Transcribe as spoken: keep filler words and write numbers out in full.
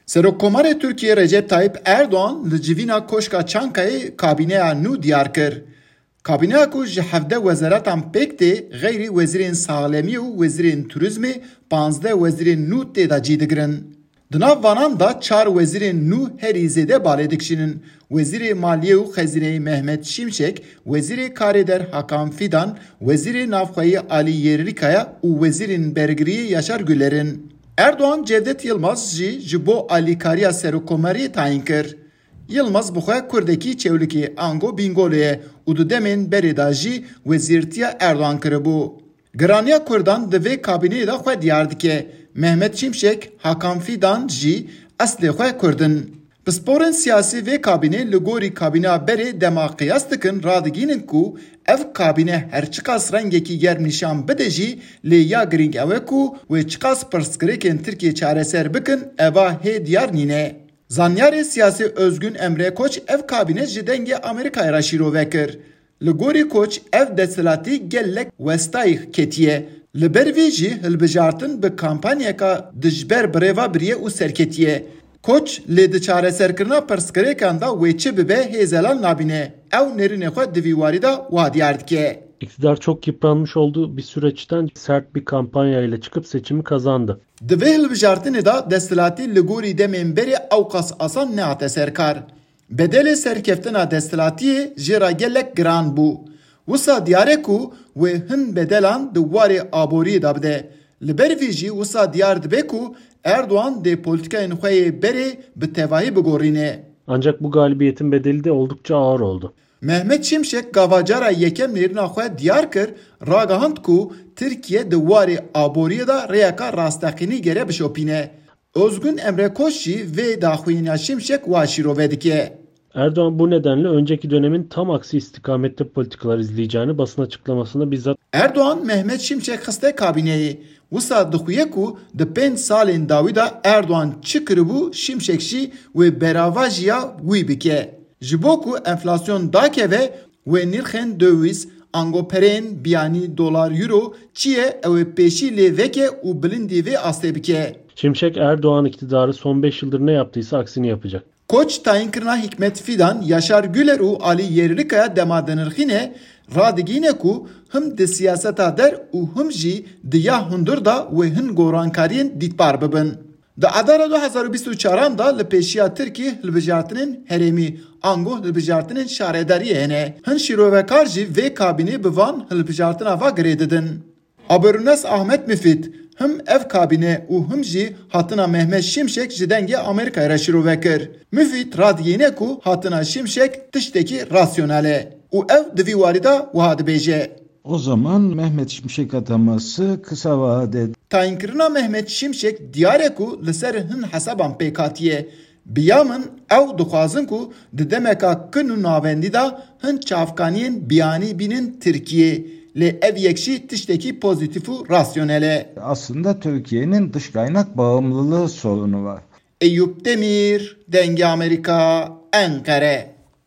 Serokkomarê Tirkiye Recep Tayyip Erdoğan li civîna Koşka Çankayê kabineya nû diyar kir. Kabineya ku ji hevde wezaratan pêk tê, xeyrî wezîrên saxlemî û wezîrên turizmê panzdeh wezîrên nû têda cî digirin. Di nav vanan da çar wezîrên nû herî zêde balê dikişînin. Wezîrê Maliyê û Xezineyê Mehmet Şimşek, Wezîrê Karêder Hakan Fidan, Wezîrê Navxweyî Ali Yerlikaya û Wezîrên Bergiriyê Yaşar Güler'in. Erdoğan Cevdet Yılmaz jî ji bo alîkariya Serokkomariyê tayin kir. Yılmaz bixwe Kurdekî çewlikê Ango Bingolê û di demên berê da jî wezîrtiya Erdoğan kiribû. Giraniya Kurdan di vê kabineyê de xwe diyar dike. Mehmet Şimşek, Hakan Fidan jî eslê xwe Kurdin. Pisporên siyasî vê kabînê li gorî kabîneya berê dema qiyas dikin radigînin ku ev kabîne her çiqas rengekî germ nîşan bide jî lê ya girîng ew e ku wê çiqas pirsgirêkên Tirkiye çareser bikin eva hê diyar nîne. Zanyarê siyasî Özgün Emre Koç ev kabîne ji dengê Amerîkayê re şîrove kir. Li gorî Koç ev desthilatî gelek westayî ketiye. Li ber vê jî hilbijartin bi kampanyeka dijber birêva biriye û serketiye. Koç lê di çareserkirina pirsgirêkan da wê çi bibe hêzelan nabîne. Ew nêrînê xwe di vî warî da wa diyar dike. İktidar çok yıpranmış olduğu bir süreçten sert bir kampanya ile çıkıp seçimi kazandı. Di vê hilbijartinê da desthilatî li gorî demên berê ew qas asan nehate serkar. Bedelê serkeftina desthilatiyê jê ra gelek giran bû. Wisa diyar e ku wê hin bedelan di warê aboriyê da bide. Li ber vê jî wisa diyar dibe ku Erdoğan de politikayên xwe yê berê bi tevahî bigorîne. Ancak bu galibiyetin bedeli de oldukça ağır oldu. Mehmet Şimşek gavacara yekem nêrîna xwe diyar kir, ragihand ku Tirkiye di warê aboriyê da rêyeka rastexînî gere bişopîne. Özgün Emre Koç jî vê daxuyîniya Şimşek wa şîrove dike. Erdoğan bu nedenle önceki dönemin tam aksi istikamette politikalar izleyeceğini basın açıklamasında bizzat Erdoğan Mehmet Şimşek xiste kabineyê. Wisa dixuye ku di pênc salên dawî da Erdoğan çi kiribû Şimşek jî wê berava jiya wî bike. Ji bo ku enflasyon dakeve wê nîrxên döviz, angoperên biyanî dolar euro çiye ew ê pêşî lê veke û bilindî vê astê bike. Şimşek Erdoğan iktidarı son beş yıldır ne yaptıysa aksini yapacak. Koç tayinkirina Hikmet Fidan, Yaşar Güler û Ali Yerlikaya dema dinirxîne radigîne ku him di siyaseta der û him jî di ya hundir da wê hin gorankariyên dîtbar bibin. Di adara du hezar û bîst û çaran da li pêşiya Tirkî hilbijartinên herêmî ango hilbijartinên şaredariyê hene. Hin şîrovekar jî vê kabînê bi van hilbijartina va girê didin. Aberûnes Ahmet Müfit him ev kabîne û him jî hatina Mehmet Şimşek ji dengê Amerîkayê re şîrove kir. Müfit radiyêne ku hatina Şimşek tiştekî rasyonel e û ev di vî warî da wiha dibêje. O zaman Mehmet Şimşek ataması kısa vadede. Tayinkirina Mehmet Şimşek diyar e ku li ser hin hesaban pêk hatiye. Biya min ew dixwazin ku di demeka kin û navendî da hin çavkaniyên biyanî bînin Tirkiye. Lê ev yekşî tiştekî pozitif û rasyonel e. Aslında Türkiye'nin dış kaynak bağımlılığı sorunu var. Eyüp Demir, Denge Amerika, Ankara.